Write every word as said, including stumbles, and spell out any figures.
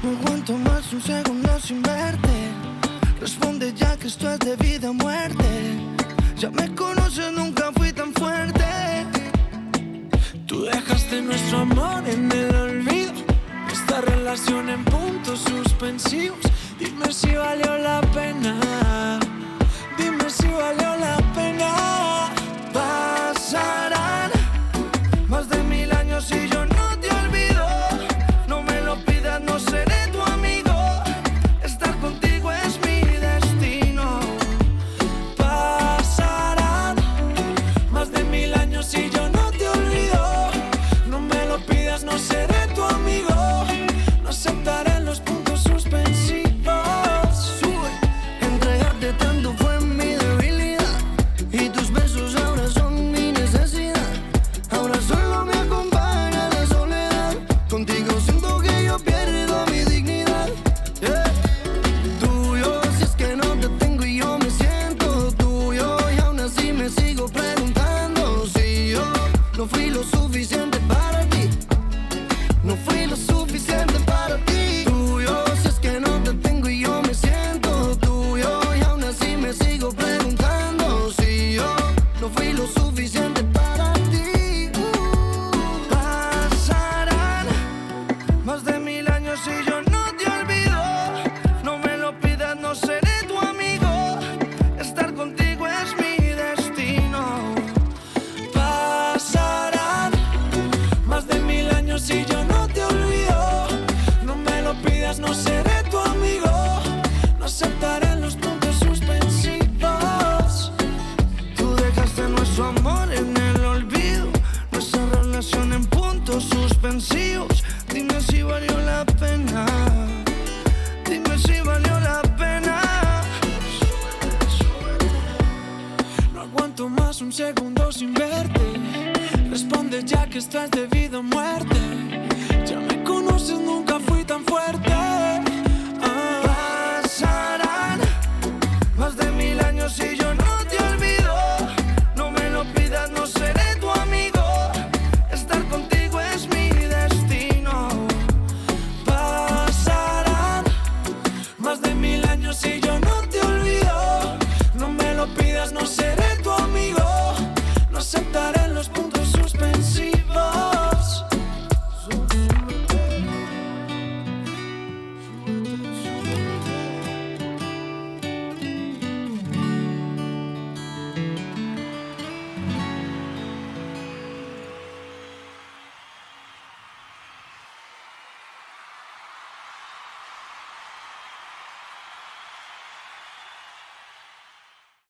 No aguanto más un segundo sin verte. Responde ya que esto es de vida o muerte. Ya me conoces, nunca fui tan fuerte. Tú dejaste nuestro amor en el olvido, esta relación en puntos suspensivos. Dime si valió la pena, dime si valió la pena. Pasarán más de mil años y yo no te olvido. No me lo pidas, no seré tu amigo. Estar contigo es mi destino. Pasarán más de mil años y yo no te olvido. No me lo pidas, no seré tu amigo. No aceptaré los puntos suspensivos. Sube, entregarte tanto fue mi debilidad. Y tus besos ahora son mi necesidad. Ahora solo me acompaña la soledad. Contigo siento que yo pierdo mi dignidad. Yeah. Tuyo, si es que no te tengo y yo me siento tuyo. Y aún así me sigo preguntando si yo no fui lo suficiente para ti. No fui lo suficiente para ti. Tuyo, si es que no te tengo y yo me siento tuyo. Y aún así me sigo preguntando si yo no fui lo suficiente para ti. Uh, pasarán más de mil años y yo no te olvido. No me lo pidas, no seré tu amigo. Estar contigo es mi destino. Pasarán más de mil años y yo no te olvido. No me lo pidas, no seré tu amigo. No aceptaré los puntos suspensivos. Tú dejaste nuestro amor en el olvido, nuestra relación en puntos suspensivos. Dime si valió la pena. Dime si valió la pena. No aguanto más un segundo sin verte. Responde ya que esto es de vida o muerte. Ya me conoces, no